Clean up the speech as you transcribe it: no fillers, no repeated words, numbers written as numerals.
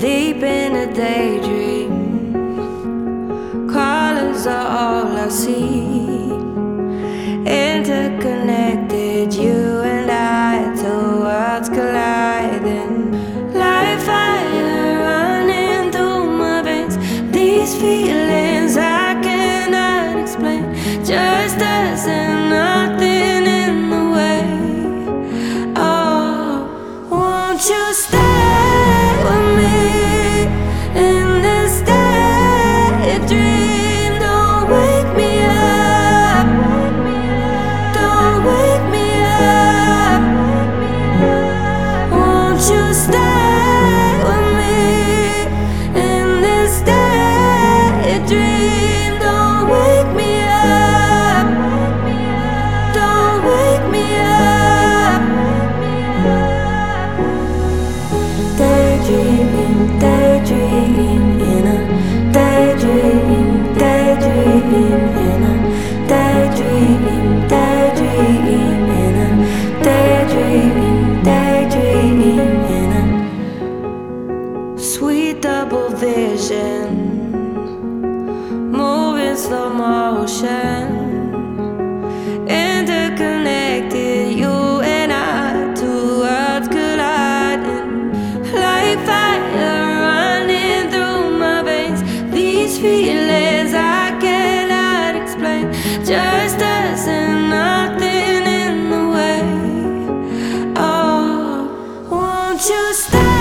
deep in a daydream. Colors are all I see. Interconnected, you and I, two worlds colliding. Like fire running through my veins. These feelings I cannot explain. Just us and nothing in the way. Oh, won't you stay with me in this daydream? Don't wake me up. Don't wake me up. Won't you stay with me in this daydream? Don't wake me up. Don't wake me up. Daydreaming, daydreaming in a daydream, daydreaming in a daydreaming, daydreaming in a daydreaming, daydreaming in a sweet double vision, moving slow motion, interconnected, you and I, two worlds colliding. Like fire running through my veins. These feelings I cannot explain. Just us and nothing in the way. Oh, won't you stay?